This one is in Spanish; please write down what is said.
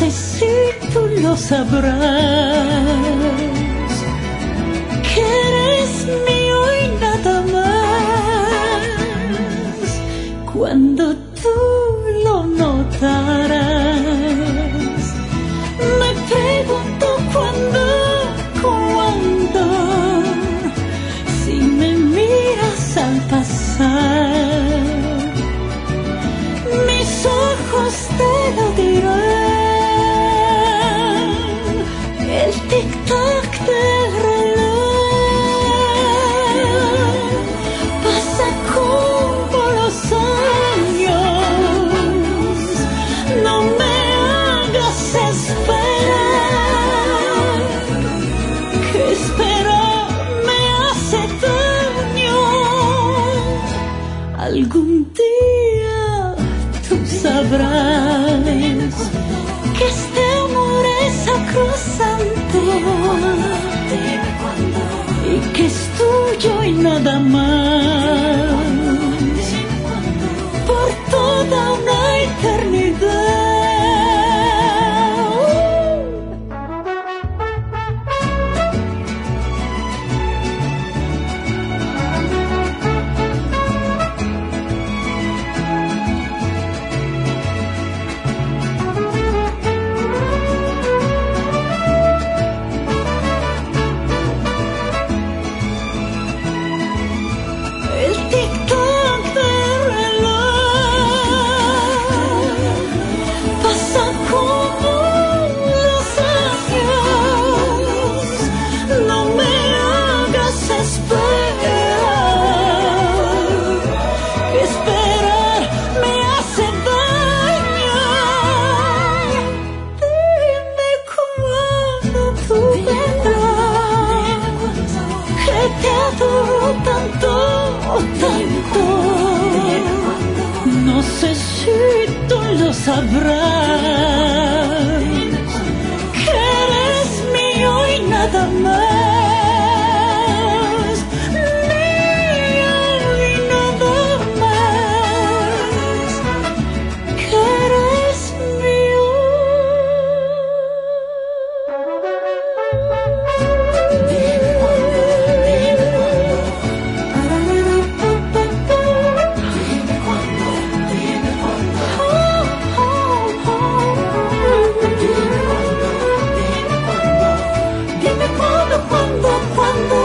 sé si tú lo sabrás, que eres mío y nada más. Cuando tú lo notarás, me pregunto cuándo, si me miras al pasar, mis ojos te lo dirán. El tic-tac del reloj pasa como los años. No me hagas esperar, que esperar me hace daño. Algún día tú sabrás que este amor es sacrosanto y que es tuyo y nada más, por toda una eternidad. No sé si tú lo sabrás, que eres mío y nada más, mío y nada más, que eres mío. Cuando